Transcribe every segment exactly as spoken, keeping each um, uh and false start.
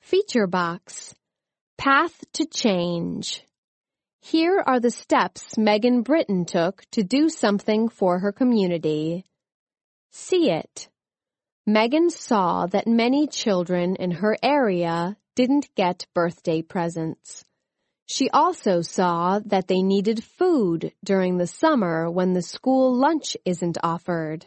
Feature box. Path to change. Here are the steps Megan Britton took to do something for her community. See it. Megan saw that many children in her area didn't get birthday presents. She also saw that they needed food during the summer when the school lunch isn't offered.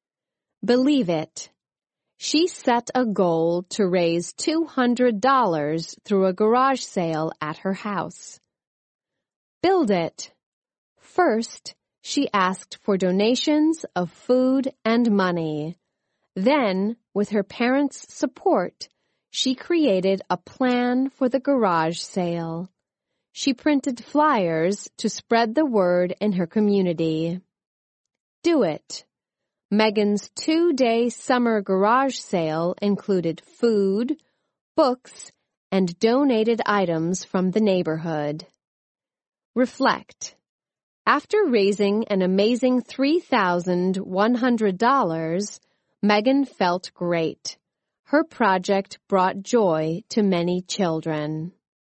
Believe it. She set a goal to raise two hundred dollars through a garage sale at her house. Build it. First, she asked for donations of food and money. Then, with her parents' support, she created a plan for the garage sale. She printed flyers to spread the word in her community. Do it. Megan's two-day summer garage sale included food, books, and donated items from the neighborhood. Reflect. After raising an amazing three thousand one hundred dollars, Megan felt great. Her project brought joy to many children.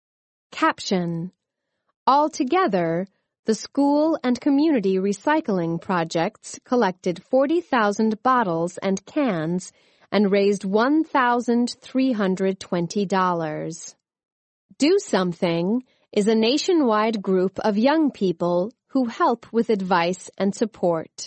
Caption. Altogether, the school and community recycling projects collected forty thousand bottles and cans and raised one thousand three hundred twenty dollars. Do Something is a nationwide group of young people who help with advice and support.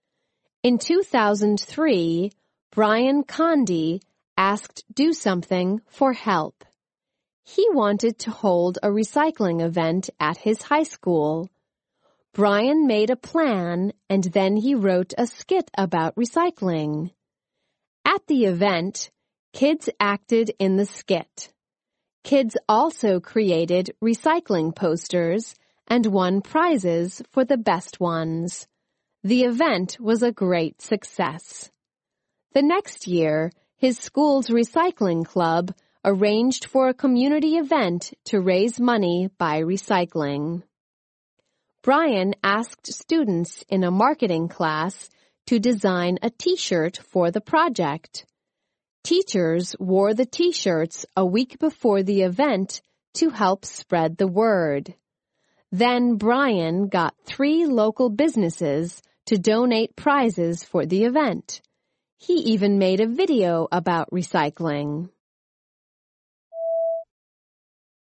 In two thousand three, Brian Condi asked Do Something for help. He wanted to hold a recycling event at his high school. Brian made a plan and then he wrote a skit about recycling. At the event, kids acted in the skit. Kids also created recycling posters and won prizes for the best ones. The event was a great success. The next year, his school's recycling club arranged for a community event to raise money by recycling. Brian asked students in a marketing class to design a t-shirt for the project. Teachers wore the t-shirts a week before the event to help spread the word. Then Brian got three local businesses to donate prizes for the event. He even made a video about recycling.